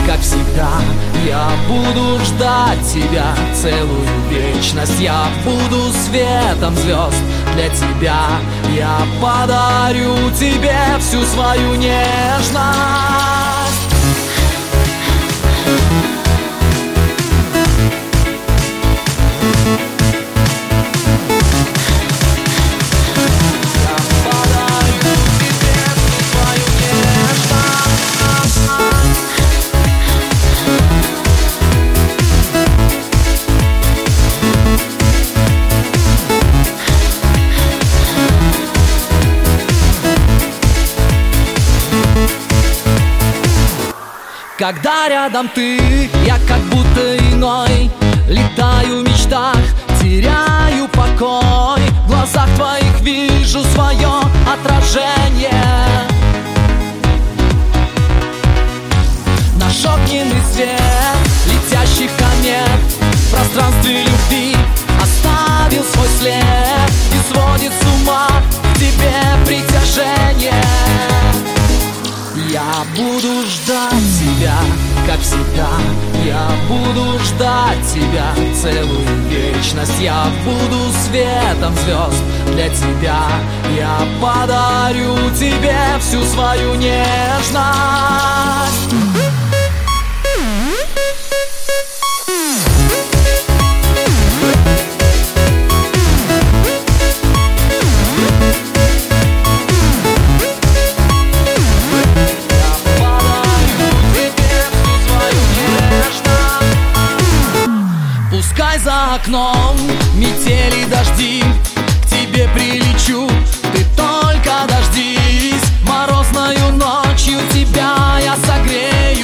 как всегда. Я буду ждать тебя целую вечность. Я буду светом звезд для тебя. Я подарю тебе всю свою нежность. Когда рядом ты, я как будто иной. Летаю в мечтах, теряю покой. В глазах твоих вижу свое отражение. Наш огненный свет, летящий комет, в пространстве любви оставил свой след. И сводит с ума в тебе притяжение. Я буду ждать тебя, как всегда. Я буду ждать тебя целую вечность. Я буду светом звезд для тебя. Я подарю тебе всю свою нежность. Пускай за окном метели дожди, к тебе прилечу, ты только дождись. Морозною ночью тебя я согрею.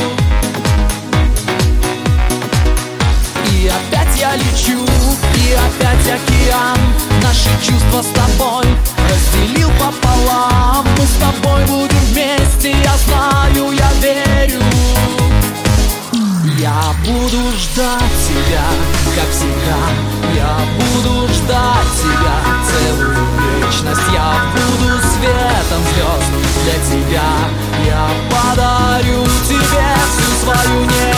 И опять я лечу, и опять океан наши чувства с тобой разделил пополам. Мы с тобой будем вместе, я знаю, я верю. Я буду ждать тебя, как всегда. Я буду ждать тебя целую вечность. Я буду светом звезд для тебя. Я подарю тебе всю свою нежность.